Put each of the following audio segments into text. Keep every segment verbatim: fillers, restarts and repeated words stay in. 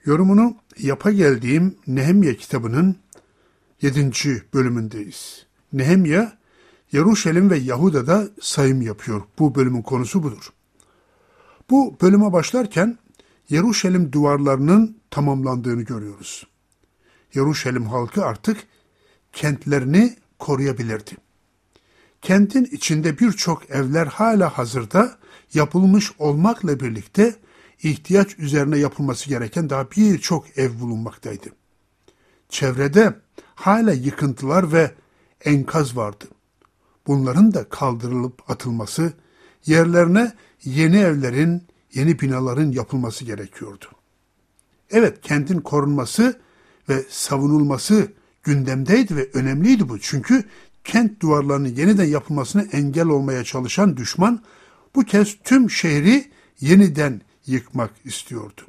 Yorumunu yapa geldiğim Nehemya kitabının yedinci bölümündeyiz. Nehemya, Yeruşalim ve Yahuda'da sayım yapıyor. Bu bölümün konusu budur. Bu bölüme başlarken Yeruşalim duvarlarının tamamlandığını görüyoruz. Yeruşalim halkı artık kentlerini koruyabilirdi. Kentin içinde birçok evler hala hazırda yapılmış olmakla birlikte ihtiyaç üzerine yapılması gereken daha birçok ev bulunmaktaydı. Çevrede hala yıkıntılar ve enkaz vardı. Bunların da kaldırılıp atılması, yerlerine yeni evlerin, yeni binaların yapılması gerekiyordu. Evet, kentin korunması ve savunulması gündemdeydi ve önemliydi bu. Çünkü kent duvarlarının yeniden yapılmasına engel olmaya çalışan düşman bu kez tüm şehri yeniden yıkmak istiyordu.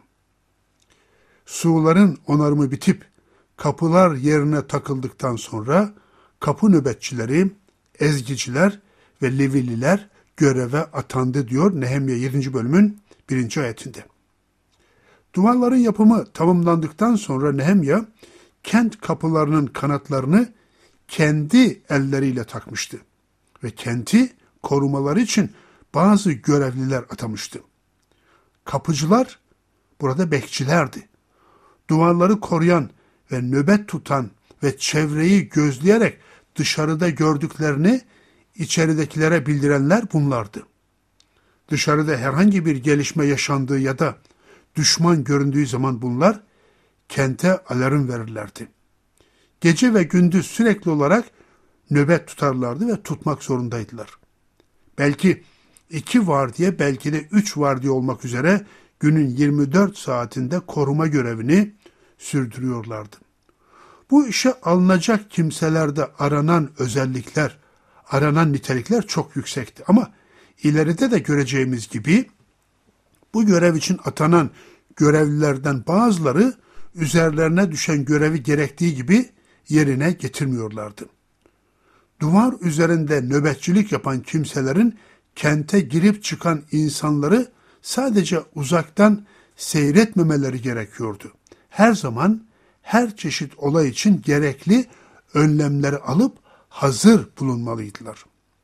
Surların onarımı bitip kapılar yerine takıldıktan sonra kapı nöbetçileri, ezgiciler ve Levililer göreve atandı diyor Nehemya yedinci bölümün birinci ayetinde. Duvarların yapımı tamamlandıktan sonra Nehemya kent kapılarının kanatlarını kendi elleriyle takmıştı ve kenti korumaları için bazı görevliler atamıştı. Kapıcılar burada bekçilerdi. Duvarları koruyan ve nöbet tutan ve çevreyi gözleyerek dışarıda gördüklerini içeridekilere bildirenler bunlardı. Dışarıda herhangi bir gelişme yaşandığı ya da düşman göründüğü zaman bunlar kente alarm verirlerdi. Gece ve gündüz sürekli olarak nöbet tutarlardı ve tutmak zorundaydılar. Belki iki vardiya, belki de üç vardiya olmak üzere günün yirmi dört saatinde koruma görevini sürdürüyorlardı. Bu işe alınacak kimselerde aranan özellikler, aranan nitelikler çok yüksekti. Ama ileride de göreceğimiz gibi bu görev için atanan görevlilerden bazıları üzerlerine düşen görevi gerektiği gibi yerine getirmiyorlardı. Duvar üzerinde nöbetçilik yapan kimselerin kente girip çıkan insanları sadece uzaktan seyretmemeleri gerekiyordu. Her zaman her çeşit olay için gerekli önlemleri alıp hazır bulunmalıydılar.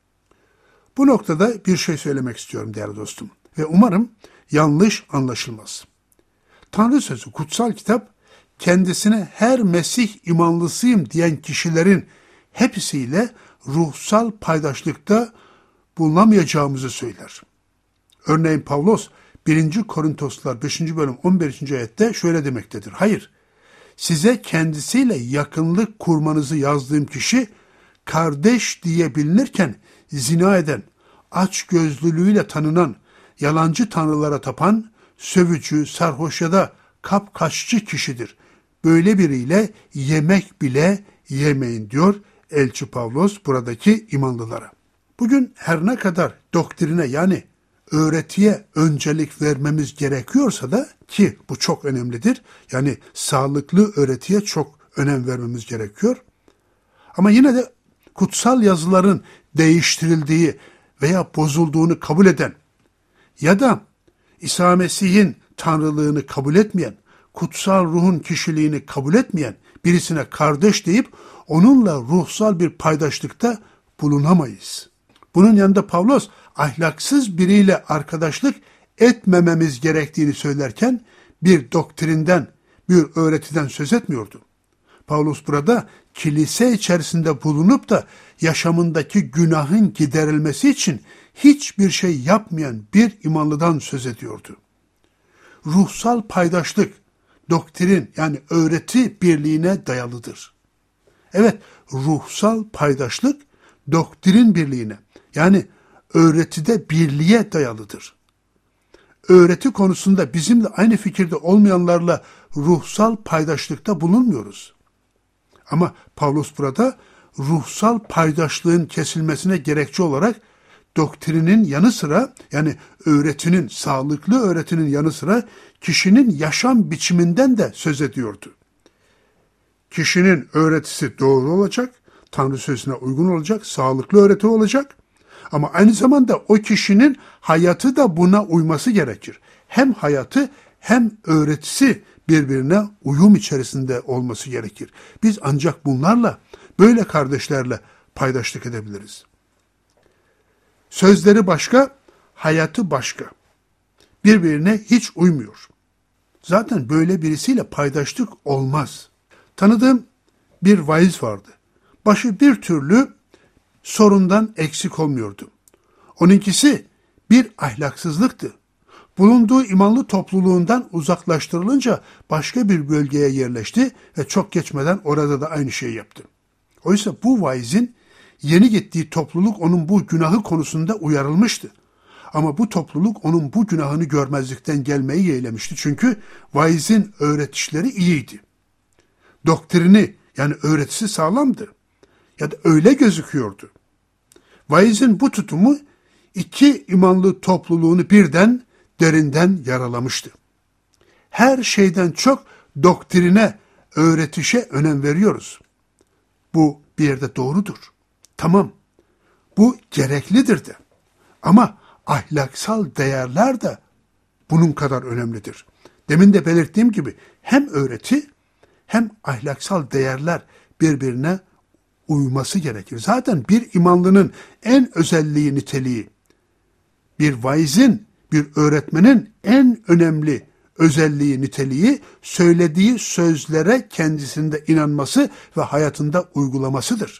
Bu noktada bir şey söylemek istiyorum değerli dostum ve umarım yanlış anlaşılmaz. Tanrı sözü, kutsal kitap, kendisine her Mesih imanlısıyım diyen kişilerin hepsiyle ruhsal paydaşlıkta bulunamayacağımızı söyler. Örneğin Pavlos birinci Korintoslar beşinci bölüm on beşinci ayette şöyle demektedir. Hayır, size kendisiyle yakınlık kurmanızı yazdığım kişi kardeş diye bilinirken zina eden, açgözlülüğüyle tanınan, yalancı tanrılara tapan, sövücü, sarhoş ya da kapkaççı kişidir. Böyle biriyle yemek bile yemeyin diyor Elçi Pavlos buradaki imanlılara. Bugün her ne kadar doktrine yani öğretiye öncelik vermemiz gerekiyorsa da ki bu çok önemlidir. Yani sağlıklı öğretiye çok önem vermemiz gerekiyor. Ama yine de kutsal yazıların değiştirildiği veya bozulduğunu kabul eden ya da İsa Mesih'in tanrılığını kabul etmeyen, kutsal ruhun kişiliğini kabul etmeyen birisine kardeş deyip onunla ruhsal bir paydaşlıkta bulunamayız. Bunun yanında Pavlos ahlaksız biriyle arkadaşlık etmememiz gerektiğini söylerken bir doktrinden, bir öğretiden söz etmiyordu. Pavlos burada kilise içerisinde bulunup da yaşamındaki günahın giderilmesi için hiçbir şey yapmayan bir imanlıdan söz ediyordu. Ruhsal paydaşlık, doktrin yani öğreti birliğine dayalıdır. Evet, ruhsal paydaşlık doktrin birliğine yani öğretide birliğe dayalıdır. Öğreti konusunda bizimle aynı fikirde olmayanlarla ruhsal paydaşlıkta bulunmuyoruz. Ama Pavlos burada ruhsal paydaşlığın kesilmesine gerekçe olarak doktrinin yanı sıra yani öğretinin, sağlıklı öğretinin yanı sıra kişinin yaşam biçiminden de söz ediyordu. Kişinin öğretisi doğru olacak, Tanrı sözüne uygun olacak, sağlıklı öğreti olacak. Ama aynı zamanda o kişinin hayatı da buna uyması gerekir. Hem hayatı hem öğretisi birbirine uyum içerisinde olması gerekir. Biz ancak bunlarla, böyle kardeşlerle paydaşlık edebiliriz. Sözleri başka, hayatı başka. Birbirine hiç uymuyor. Zaten böyle birisiyle paydaşlık olmaz. Tanıdığım bir vaiz vardı. Başı bir türlü sorundan eksik olmuyordu. Onunkisi bir ahlaksızlıktı. Bulunduğu imanlı topluluğundan uzaklaştırılınca başka bir bölgeye yerleşti ve çok geçmeden orada da aynı şeyi yaptı. Oysa bu vaizin yeni gittiği topluluk onun bu günahı konusunda uyarılmıştı. Ama bu topluluk onun bu günahını görmezlikten gelmeyi yeğlemişti. Çünkü vaizin öğretişleri iyiydi. Doktrini, yani öğretisi sağlamdı. Ya da öyle gözüküyordu. Vaizin bu tutumu iki imanlı topluluğunu birden derinden yaralamıştı. Her şeyden çok doktrine, öğretişe önem veriyoruz. Bu bir yerde doğrudur. Tamam, bu gereklidir de. Ama ahlaksal değerler de bunun kadar önemlidir. Demin de belirttiğim gibi hem öğreti hem ahlaksal değerler birbirine uyması gerekir. Zaten bir imanlının en özelliği, niteliği, bir vaizin, bir öğretmenin en önemli özelliği, niteliği, söylediği sözlere kendisinde inanması ve hayatında uygulamasıdır.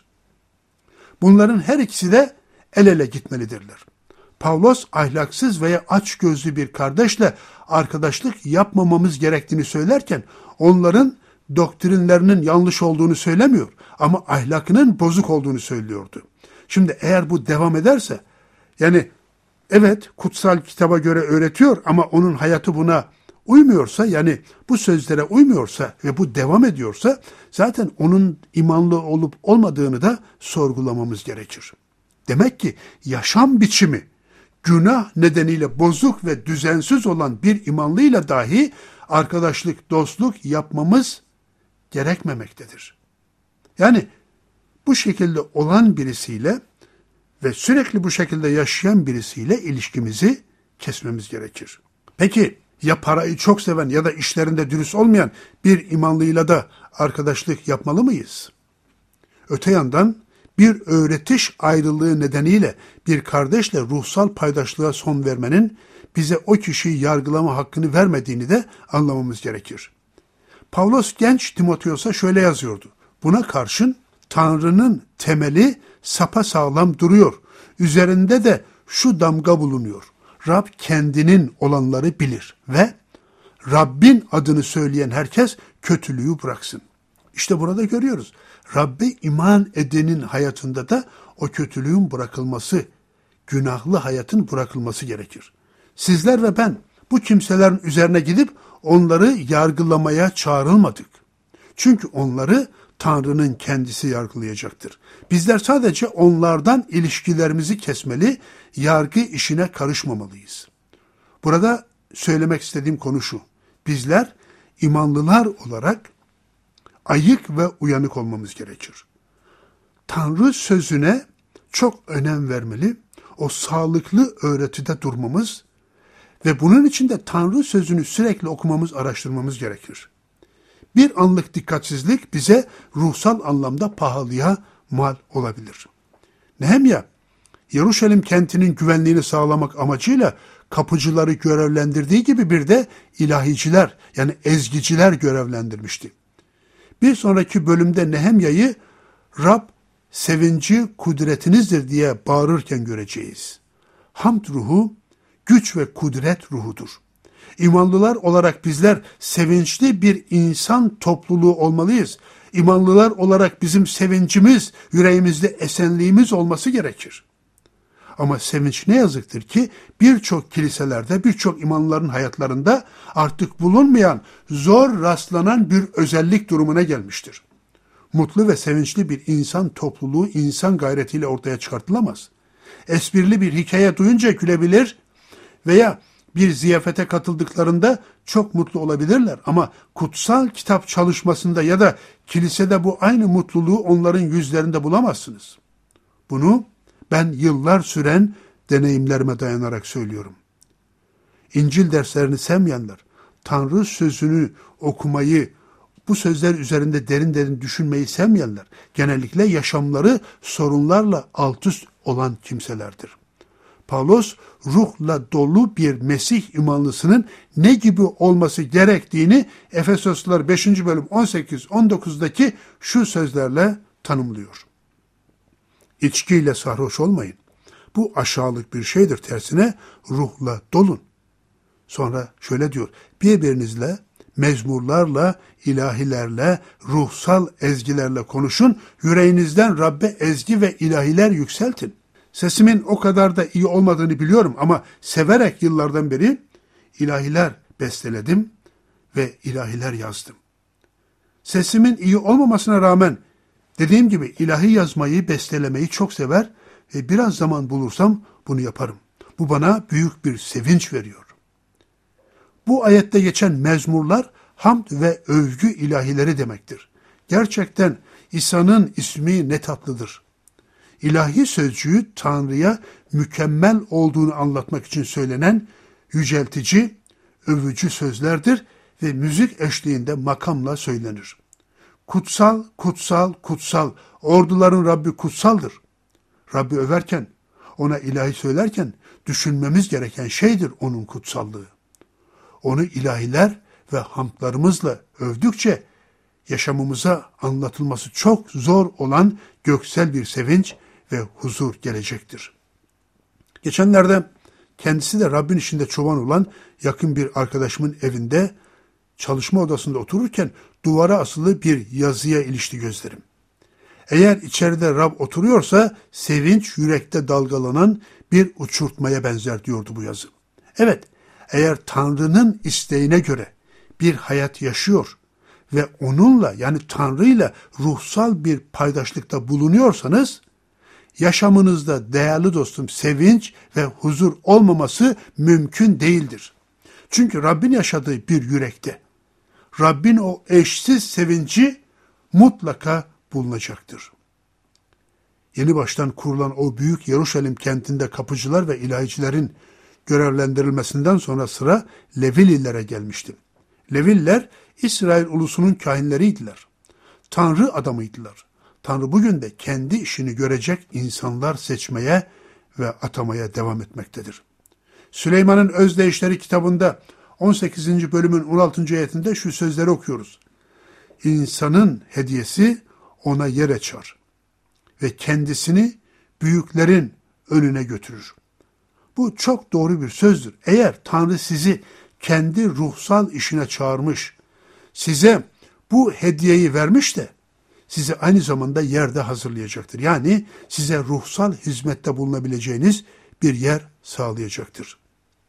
Bunların her ikisi de el ele gitmelidirler. Pavlos ahlaksız veya açgözlü bir kardeşle arkadaşlık yapmamamız gerektiğini söylerken onların doktrinlerinin yanlış olduğunu söylemiyor ama ahlakının bozuk olduğunu söylüyordu. Şimdi eğer bu devam ederse, yani evet kutsal kitaba göre öğretiyor ama onun hayatı buna uymuyorsa, yani bu sözlere uymuyorsa ve bu devam ediyorsa zaten onun imanlı olup olmadığını da sorgulamamız gerekir. Demek ki yaşam biçimi günah nedeniyle bozuk ve düzensiz olan bir imanlıyla dahi arkadaşlık, dostluk yapmamız gerekmemektedir. Yani bu şekilde olan birisiyle ve sürekli bu şekilde yaşayan birisiyle ilişkimizi kesmemiz gerekir. Peki ya parayı çok seven ya da işlerinde dürüst olmayan bir imanlıyla da arkadaşlık yapmalı mıyız? Öte yandan bir öğretiş ayrılığı nedeniyle bir kardeşle ruhsal paydaşlığa son vermenin bize o kişiyi yargılama hakkını vermediğini de anlamamız gerekir. Pavlos genç Timoteos'a şöyle yazıyordu. Buna karşın Tanrı'nın temeli sapasağlam duruyor. Üzerinde de şu damga bulunuyor. Rab kendinin olanları bilir ve Rabbin adını söyleyen herkes kötülüğü bıraksın. İşte burada görüyoruz. Rabbe iman edenin hayatında da o kötülüğün bırakılması, günahlı hayatın bırakılması gerekir. Sizler ve ben bu kimselerin üzerine gidip onları yargılamaya çağrılmadık. Çünkü onları Tanrı'nın kendisi yargılayacaktır. Bizler sadece onlardan ilişkilerimizi kesmeli, yargı işine karışmamalıyız. Burada söylemek istediğim konu şu. Bizler imanlılar olarak ayık ve uyanık olmamız gerekir. Tanrı sözüne çok önem vermeli, o sağlıklı öğretide durmamız ve bunun için de Tanrı sözünü sürekli okumamız, araştırmamız gerekir. Bir anlık dikkatsizlik bize ruhsal anlamda pahalıya mal olabilir. Nehemya, Yeruşalim kentinin güvenliğini sağlamak amacıyla kapıcıları görevlendirdiği gibi bir de ilahiciler, yani ezgiciler görevlendirmişti. Bir sonraki bölümde Nehemya'yı Rab sevinci kudretinizdir diye bağırırken göreceğiz. Hamd ruhu, güç ve kudret ruhudur. İmanlılar olarak bizler sevinçli bir insan topluluğu olmalıyız. İmanlılar olarak bizim sevincimiz, yüreğimizde esenliğimiz olması gerekir. Ama sevinç ne yazıktır ki birçok kiliselerde, birçok imanlıların hayatlarında artık bulunmayan, zor rastlanan bir özellik durumuna gelmiştir. Mutlu ve sevinçli bir insan topluluğu insan gayretiyle ortaya çıkartılamaz. Esprili bir hikaye duyunca gülebilir veya bir ziyafete katıldıklarında çok mutlu olabilirler. Ama kutsal kitap çalışmasında ya da kilisede bu aynı mutluluğu onların yüzlerinde bulamazsınız. Bunu ben yıllar süren deneyimlerime dayanarak söylüyorum. İncil derslerini sevmeyenler, Tanrı sözünü okumayı, bu sözler üzerinde derin derin düşünmeyi sevmeyenler, genellikle yaşamları sorunlarla alt üst olan kimselerdir. Pavlos, ruhla dolu bir Mesih imanlısının ne gibi olması gerektiğini Efesoslular beşinci bölüm on sekiz on dokuzdaki şu sözlerle tanımlıyor. İçkiyle sarhoş olmayın. Bu aşağılık bir şeydir. Tersine ruhla dolun. Sonra şöyle diyor. Birbirinizle, mezmurlarla, ilahilerle, ruhsal ezgilerle konuşun. Yüreğinizden Rabbe ezgi ve ilahiler yükseltin. Sesimin o kadar da iyi olmadığını biliyorum ama severek yıllardan beri ilahiler besteledim ve ilahiler yazdım. Sesimin iyi olmamasına rağmen dediğim gibi ilahi yazmayı, bestelemeyi çok sever ve biraz zaman bulursam bunu yaparım. Bu bana büyük bir sevinç veriyor. Bu ayette geçen mezmurlar hamd ve övgü ilahileri demektir. Gerçekten İsa'nın ismi ne tatlıdır. İlahi sözcüğü Tanrı'ya mükemmel olduğunu anlatmak için söylenen yüceltici, övücü sözlerdir ve müzik eşliğinde makamla söylenir. Kutsal, kutsal, kutsal, orduların Rabbi kutsaldır. Rabbi överken, ona ilahi söylerken düşünmemiz gereken şeydir onun kutsallığı. Onu ilahiler ve hamdlarımızla övdükçe yaşamımıza anlatılması çok zor olan göksel bir sevinç ve huzur gelecektir. Geçenlerde kendisi de Rabbin işinde çoban olan yakın bir arkadaşımın evinde çalışma odasında otururken duvara asılı bir yazıya ilişti gözlerim. Eğer içeride Rab oturuyorsa sevinç yürekte dalgalanan bir uçurtmaya benzer diyordu bu yazı. Evet, eğer Tanrı'nın isteğine göre bir hayat yaşıyor ve onunla yani Tanrı'yla ruhsal bir paydaşlıkta bulunuyorsanız, yaşamınızda değerli dostum sevinç ve huzur olmaması mümkün değildir. Çünkü Rabbin yaşadığı bir yürekte, Rabbin o eşsiz sevinci mutlaka bulunacaktır. Yeni baştan kurulan o büyük Yeruşalim kentinde kapıcılar ve ilahicilerin görevlendirilmesinden sonra sıra Levililere gelmişti. Leviller İsrail ulusunun kahinleriydiler. Tanrı adamıydılar. Tanrı bugün de kendi işini görecek insanlar seçmeye ve atamaya devam etmektedir. Süleyman'ın Özdeyişleri kitabında on sekizinci bölümün on altıncı ayetinde şu sözleri okuyoruz. İnsanın hediyesi ona yer açar ve kendisini büyüklerin önüne götürür. Bu çok doğru bir sözdür. Eğer Tanrı sizi kendi ruhsal işine çağırmış, size bu hediyeyi vermiş de sizi aynı zamanda yerde hazırlayacaktır. Yani size ruhsal hizmette bulunabileceğiniz bir yer sağlayacaktır.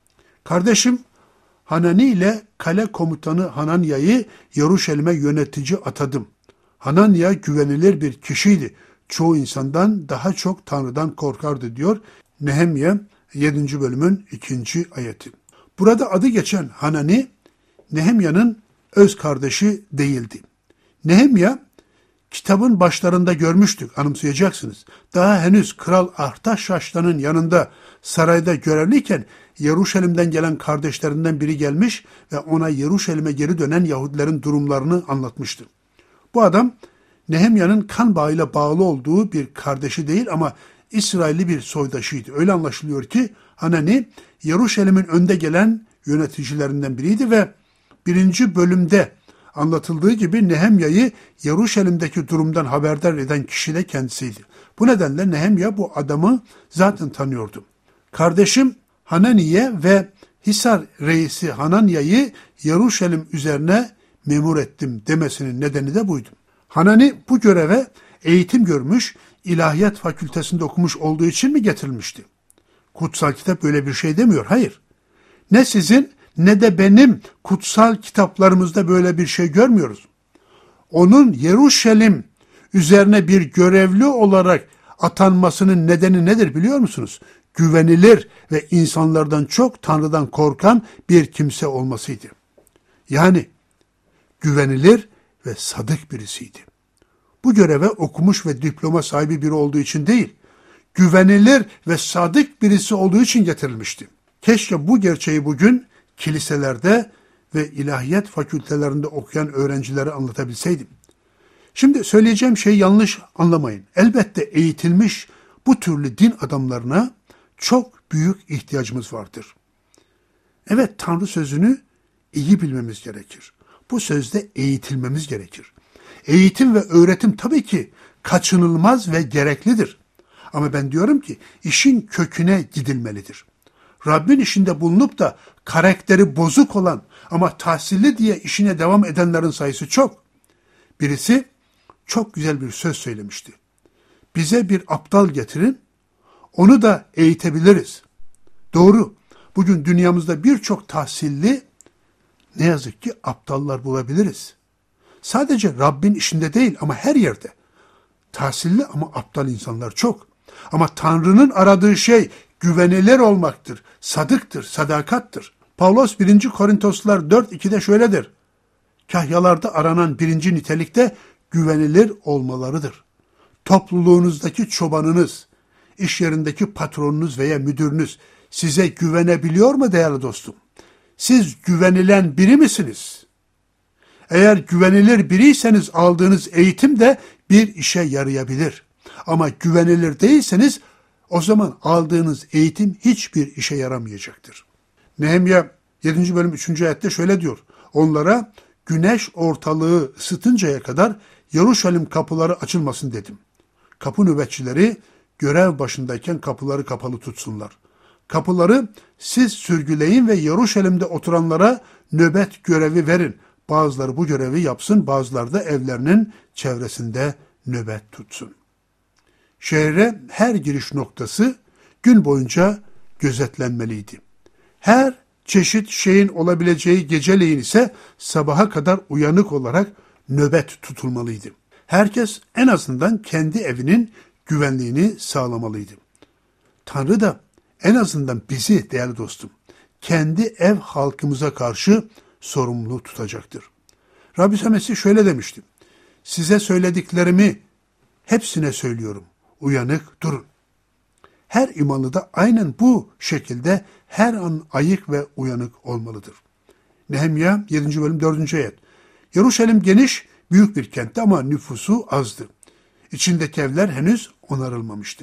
Kardeşim Hanani ile kale komutanı Hananya'yı Yeruşalim'e yönetici atadım. Hananya güvenilir bir kişiydi. Çoğu insandan daha çok Tanrı'dan korkardı diyor Nehemya yedinci bölümün ikinci ayeti. Burada adı geçen Hanani, Nehemya'nın öz kardeşi değildi. Nehemya, kitabın başlarında görmüştük, anımsayacaksınız. Daha henüz Kral Artaşşaş'tanın yanında sarayda görevliyken Yeruşalim'den gelen kardeşlerinden biri gelmiş ve ona Yeruşalim'e geri dönen Yahudilerin durumlarını anlatmıştı. Bu adam Nehemya'nın kan bağıyla bağlı olduğu bir kardeşi değil ama İsrailli bir soydaşıydı. Öyle anlaşılıyor ki Hanani Yeruşalim'in önde gelen yöneticilerinden biriydi ve birinci bölümde anlatıldığı gibi Nehemya'yı Yeruşalim'deki durumdan haberdar eden kişi de kendisiydi. Bu nedenle Nehemya bu adamı zaten tanıyordu. Kardeşim Hananiye ve Hisar reisi Hananya'yı Yeruşalim üzerine memur ettim demesinin nedeni de buydu. Hanani bu göreve eğitim görmüş, ilahiyat fakültesinde okumuş olduğu için mi getirilmişti? Kutsal kitap böyle bir şey demiyor, hayır. Ne sizin ne de benim kutsal kitaplarımızda böyle bir şey görmüyoruz. Onun Yeruşalim üzerine bir görevli olarak atanmasının nedeni nedir biliyor musunuz? Güvenilir ve insanlardan çok Tanrı'dan korkan bir kimse olmasıydı. Yani güvenilir ve sadık birisiydi. Bu göreve okumuş ve diploma sahibi biri olduğu için değil, güvenilir ve sadık birisi olduğu için getirilmişti. Keşke bu gerçeği bugün kiliselerde ve ilahiyat fakültelerinde okuyan öğrencilere anlatabilseydim. Şimdi söyleyeceğim şeyi yanlış anlamayın. Elbette eğitilmiş bu türlü din adamlarına çok büyük ihtiyacımız vardır. Evet, Tanrı sözünü iyi bilmemiz gerekir. Bu sözde eğitilmemiz gerekir. Eğitim ve öğretim tabii ki kaçınılmaz ve gereklidir. Ama ben diyorum ki işin köküne gidilmelidir. Rabbin işinde bulunup da karakteri bozuk olan ama tahsilli diye işine devam edenlerin sayısı çok. Birisi çok güzel bir söz söylemişti. Bize bir aptal getirin, onu da eğitebiliriz. Doğru. Bugün dünyamızda birçok tahsilli, ne yazık ki aptallar bulabiliriz. Sadece Rabbin işinde değil ama her yerde. Tahsilli ama aptal insanlar çok. Ama Tanrı'nın aradığı şey güvenilir olmaktır, sadıktır, sadakattır. Pavlos birinci Korintoslular dört ikide şöyledir. Kahyalarda aranan birinci nitelikte güvenilir olmalarıdır. Topluluğunuzdaki çobanınız, iş yerindeki patronunuz veya müdürünüz size güvenebiliyor mu değerli dostum? Siz güvenilen biri misiniz? Eğer güvenilir biriyseniz aldığınız eğitim de bir işe yarayabilir. Ama güvenilir değilseniz o zaman aldığınız eğitim hiçbir işe yaramayacaktır. Nehemya yedinci bölüm üçüncü ayette şöyle diyor. Onlara güneş ortalığı ısıtıncaya kadar Yeruşalim kapıları açılmasın dedim. Kapı nöbetçileri görev başındayken kapıları kapalı tutsunlar. Kapıları siz sürgüleyin ve Yeruşalim'de oturanlara nöbet görevi verin. Bazıları bu görevi yapsın, bazıları da evlerinin çevresinde nöbet tutsun. Şehre her giriş noktası gün boyunca gözetlenmeliydi. Her çeşit şeyin olabileceği geceleyin ise sabaha kadar uyanık olarak nöbet tutulmalıydı. Herkes en azından kendi evinin güvenliğini sağlamalıydı. Tanrı da en azından bizi değerli dostum, kendi ev halkımıza karşı sorumlu tutacaktır. Rabbi İsa Mesih şöyle demişti. Size söylediklerimi hepsine söylüyorum. Uyanık durun. Her imanlı da aynen bu şekilde her an ayık ve uyanık olmalıdır. Nehemya yedinci bölüm dördüncü ayet. Yeruşalim geniş, büyük bir kentti ama nüfusu azdı. İçindeki evler henüz onarılmamıştı.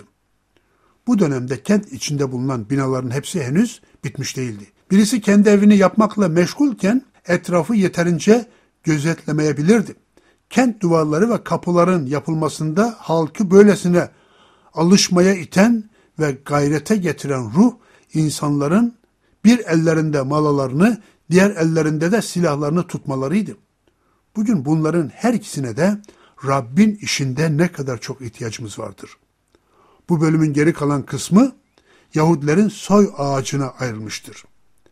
Bu dönemde kent içinde bulunan binaların hepsi henüz bitmiş değildi. Birisi kendi evini yapmakla meşgulken etrafı yeterince gözetlemeyebilirdi. Kent duvarları ve kapıların yapılmasında halkı böylesine alışmaya iten ve gayrete getiren ruh, insanların bir ellerinde malalarını, diğer ellerinde de silahlarını tutmalarıydı. Bugün bunların her ikisine de Rabbin işinde ne kadar çok ihtiyacımız vardır. Bu bölümün geri kalan kısmı Yahudilerin soy ağacına ayrılmıştır.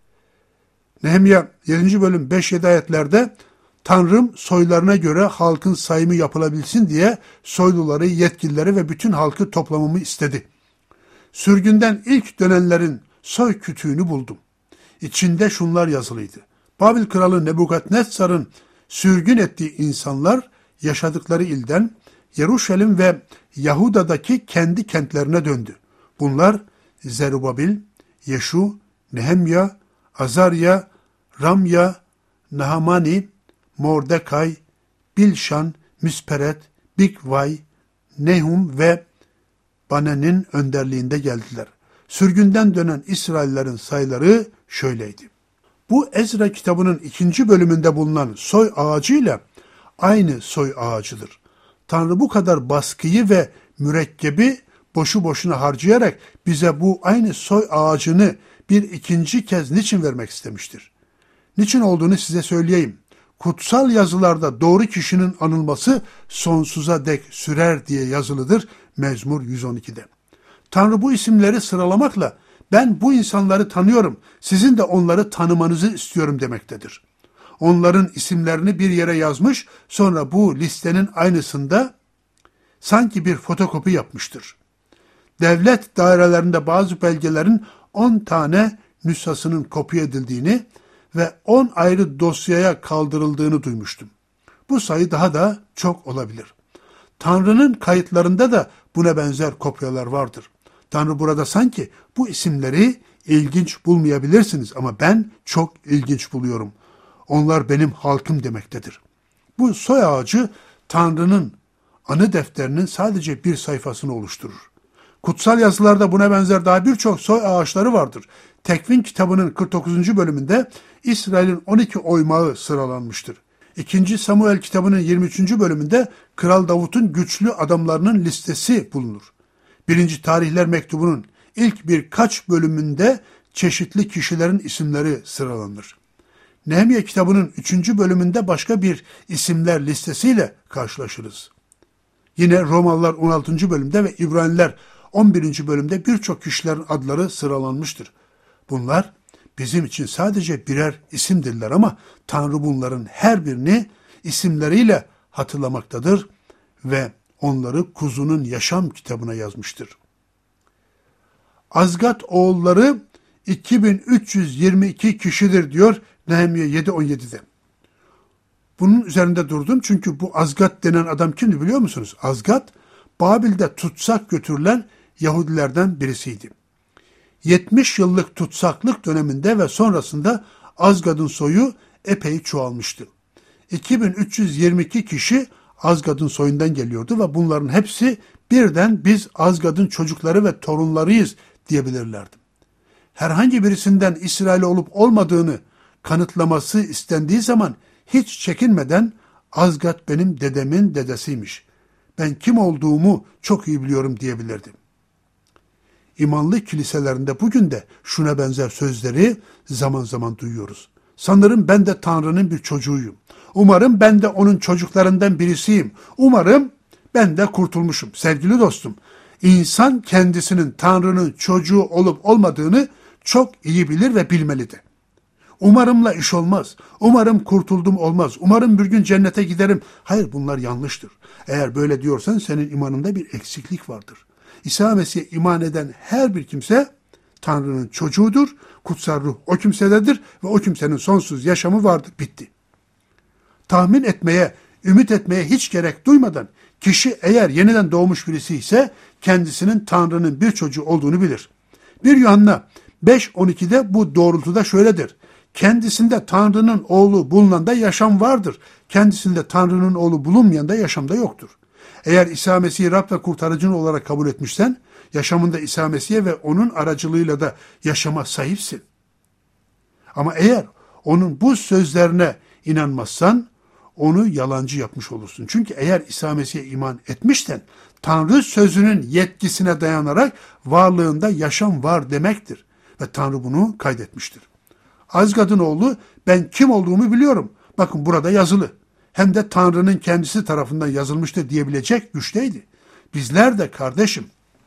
Nehemya yedinci bölüm beş yedi ayetlerde Tanrım soylarına göre halkın sayımı yapılabilsin diye soyluları, yetkilileri ve bütün halkı toplamamı istedi. Sürgünden ilk dönenlerin soy kütüğünü buldum. İçinde şunlar yazılıydı. Babil kralı Nebukadnezar'ın sürgün ettiği insanlar yaşadıkları ilden Yeruşalim ve Yahuda'daki kendi kentlerine döndü. Bunlar Zerubabil, Yeşu, Nehemya, Azarya, Ramya, Nahamani, Mordekay, Bilşan, Misperet, Bigvay, Nehum ve Bane'nin önderliğinde geldiler. Sürgünden dönen İsraillerin sayıları şöyleydi. Bu Ezra kitabının ikinci bölümünde bulunan soy ağacıyla aynı soy ağacıdır. Tanrı bu kadar baskıyı ve mürekkebi boşu boşuna harcayarak bize bu aynı soy ağacını bir ikinci kez niçin vermek istemiştir? Niçin olduğunu size söyleyeyim. Kutsal yazılarda doğru kişinin anılması sonsuza dek sürer diye yazılıdır Mezmur yüz on ikide. Tanrı bu isimleri sıralamakla ben bu insanları tanıyorum, sizin de onları tanımanızı istiyorum demektedir. Onların isimlerini bir yere yazmış, sonra bu listenin aynısında sanki bir fotokopi yapmıştır. Devlet dairelerinde bazı belgelerin on tane nüshasının kopya edildiğini ve on ayrı dosyaya kaldırıldığını duymuştum. Bu sayı daha da çok olabilir. Tanrı'nın kayıtlarında da buna benzer kopyalar vardır. Tanrı burada sanki bu isimleri ilginç bulmayabilirsiniz ama ben çok ilginç buluyorum. onlar benim halkım demektedir. Bu soy ağacı Tanrı'nın anı defterinin sadece bir sayfasını oluşturur. Kutsal yazılarda buna benzer daha birçok soy ağaçları vardır. Tekvin kitabının kırk dokuzuncu bölümünde İsrail'in on iki oymağı sıralanmıştır. İkinci Samuel kitabının yirmi üçüncü bölümünde Kral Davut'un güçlü adamlarının listesi bulunur. Birinci Tarihler mektubunun ilk birkaç bölümünde çeşitli kişilerin isimleri sıralanır. Nehemya kitabının üçüncü bölümünde başka bir isimler listesiyle karşılaşırız. Yine Romalılar on altıncı bölümde ve İbraniler on birinci bölümde birçok kişilerin adları sıralanmıştır. Bunlar bizim için sadece birer isimdirler ama Tanrı bunların her birini isimleriyle hatırlamaktadır ve onları Kuzunun Yaşam kitabına yazmıştır. Azgat oğulları iki bin üç yüz yirmi iki kişidir diyor Nehemya yedi on yedi'de. Bunun üzerinde durdum çünkü bu Azgat denen adam kimdi biliyor musunuz? Azgat, Babil'de tutsak götürülen Yahudilerden birisiydi. yetmiş yıllık tutsaklık döneminde ve sonrasında Azgad'ın soyu epey çoğalmıştı. iki bin üç yüz yirmi iki kişi Azgad'ın soyundan geliyordu ve bunların hepsi birden biz Azgad'ın çocukları ve torunlarıyız diyebilirlerdi. Herhangi birisinden İsrail olup olmadığını kanıtlaması istendiği zaman hiç çekinmeden Azgat benim dedemin dedesiymiş. Ben kim olduğumu çok iyi biliyorum diyebilirdim. İmanlı kiliselerinde bugün de şuna benzer sözleri zaman zaman duyuyoruz. Sanırım ben de Tanrı'nın bir çocuğuyum. Umarım ben de onun çocuklarından birisiyim. Umarım ben de kurtulmuşum. Sevgili dostum, insan kendisinin Tanrı'nın çocuğu olup olmadığını çok iyi bilir ve bilmelidir. Umarımla iş olmaz. Umarım kurtuldum olmaz. Umarım bir gün cennete giderim. Hayır, bunlar yanlıştır. Eğer böyle diyorsan senin imanında bir eksiklik vardır. İsa Mesih'e iman eden her bir kimse Tanrı'nın çocuğudur. Kutsal ruh o kimsededir ve o kimsenin sonsuz yaşamı vardır. Bitti. Tahmin etmeye, ümit etmeye hiç gerek duymadan kişi eğer yeniden doğmuş birisi ise kendisinin Tanrı'nın bir çocuğu olduğunu bilir. bir Yuhanna beş on iki'de bu doğrultuda şöyledir. Kendisinde Tanrı'nın oğlu bulunanda yaşam vardır. Kendisinde Tanrı'nın oğlu bulunmayanda yaşam da yoktur. Eğer İsa Mesih'i Rab ve kurtarıcın olarak kabul etmişsen, yaşamında İsa Mesih'e ve onun aracılığıyla da yaşama sahipsin. Ama eğer onun bu sözlerine inanmazsan, onu yalancı yapmış olursun. Çünkü eğer İsa Mesih'e iman etmişsen, Tanrı sözünün yetkisine dayanarak varlığında yaşam var demektir. Ve Tanrı bunu kaydetmiştir. Azgad'ın oğlu, ben kim olduğumu biliyorum. Bakın burada yazılı. Hem de Tanrı'nın kendisi tarafından yazılmıştır diyebilecek güçteydi. Bizler de kardeşim,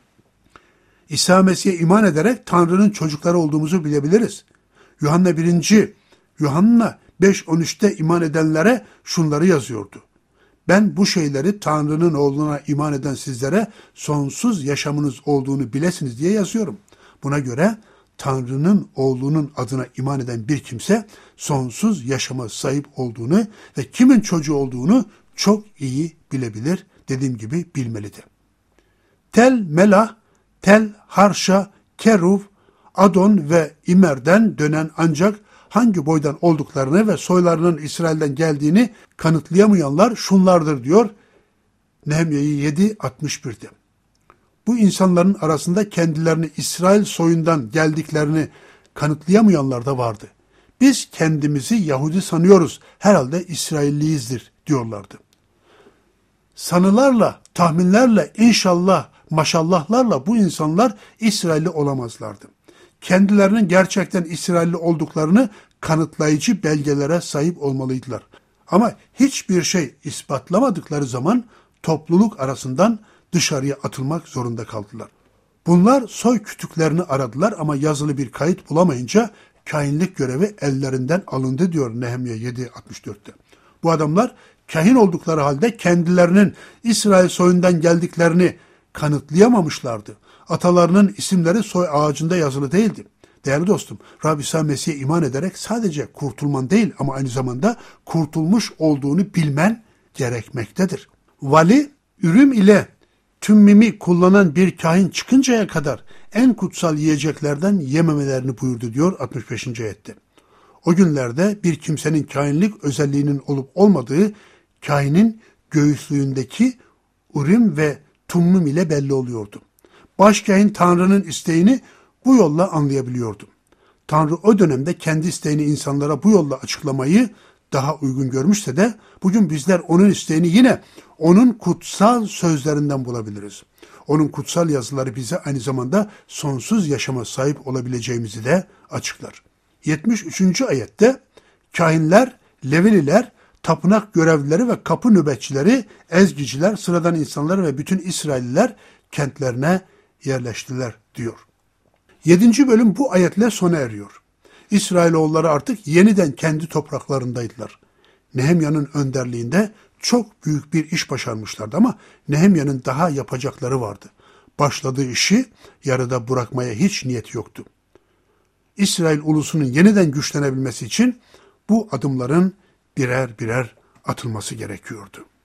İsa Mesih'e iman ederek Tanrı'nın çocukları olduğumuzu bilebiliriz. Yuhanna birinci Yuhanna beş on üç'te iman edenlere şunları yazıyordu. Ben bu şeyleri Tanrı'nın oğluna iman eden sizlere sonsuz yaşamınız olduğunu bilesiniz diye yazıyorum. Buna göre Tanrı'nın oğlunun adına iman eden bir kimse sonsuz yaşama sahip olduğunu ve kimin çocuğu olduğunu çok iyi bilebilir, dediğim gibi bilmelidir. Tel Melah, Tel Harsha, Keruv, Adon ve İmer'den dönen ancak hangi boydan olduklarını ve soylarının İsrail'den geldiğini kanıtlayamayanlar şunlardır diyor Nehemya yedi altmış bir'de. Bu insanların arasında kendilerini İsrail soyundan geldiklerini kanıtlayamayanlar da vardı. Biz kendimizi Yahudi sanıyoruz, herhalde İsrailliyizdir diyorlardı. Sanılarla, tahminlerle, inşallah, maşallahlarla bu insanlar İsrailli olamazlardı. Kendilerinin gerçekten İsrailli olduklarını kanıtlayıcı belgelere sahip olmalıydılar. Ama hiçbir şey ispatlamadıkları zaman topluluk arasından dışarıya atılmak zorunda kaldılar. Bunlar soy kütüklerini aradılar ama yazılı bir kayıt bulamayınca kahinlik görevi ellerinden alındı diyor Nehemya yedi altmış dört'te. Bu adamlar kahin oldukları halde kendilerinin İsrail soyundan geldiklerini kanıtlayamamışlardı. Atalarının isimleri soy ağacında yazılı değildi. Değerli dostum, Rab İsa Mesih'e iman ederek sadece kurtulman değil ama aynı zamanda kurtulmuş olduğunu bilmen gerekmektedir. Vali, ürüm ile tümmimi kullanan bir kahin çıkıncaya kadar en kutsal yiyeceklerden yememelerini buyurdu diyor altmış beşinci ayette. O günlerde bir kimsenin kahinlik özelliğinin olup olmadığı kahinin göğüslüğündeki Urim ve Tummim ile belli oluyordu. Başkahin Tanrı'nın isteğini bu yolla anlayabiliyordu. Tanrı o dönemde kendi isteğini insanlara bu yolla açıklamayı daha uygun görmüşse de bugün bizler onun isteğini yine onun kutsal sözlerinden bulabiliriz. Onun kutsal yazıları bize aynı zamanda sonsuz yaşama sahip olabileceğimizi de açıklar. yetmiş üçüncü ayette kahinler, Levililer, tapınak görevlileri ve kapı nöbetçileri, ezgiciler, sıradan insanlar ve bütün İsrailliler kentlerine yerleştiler diyor. Yedinci bölüm bu ayetle sona eriyor. İsrailoğulları artık yeniden kendi topraklarındaydılar. Nehemya'nın önderliğinde çok büyük bir iş başarmışlardı ama Nehemya'nın daha yapacakları vardı. Başladığı işi yarıda bırakmaya hiç niyet yoktu. İsrail ulusunun yeniden güçlenebilmesi için bu adımların birer birer atılması gerekiyordu.